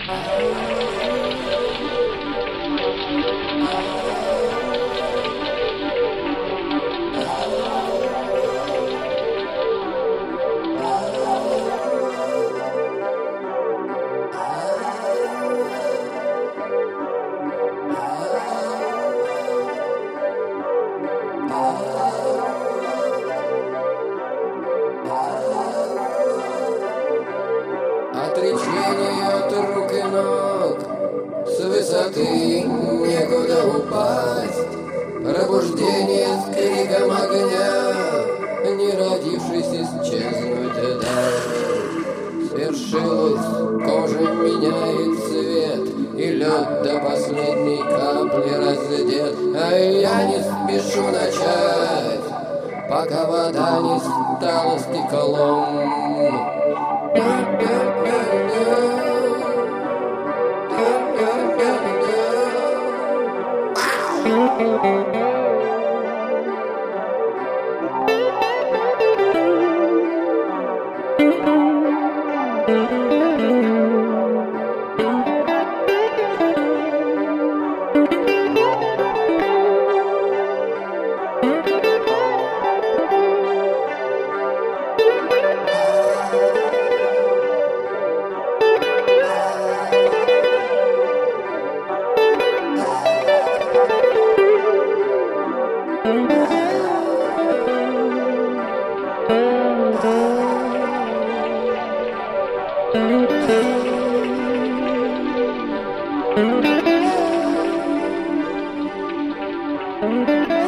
Отречение от рук и ног, с высоты некуда упасть. Пробуждение с криком огня, не родившись исчезнуть дать. Свершилось, кожа меняет цвет, и лед до последней капли раздет. А я не спешу начать, пока вода не стала стеклом. Thank you.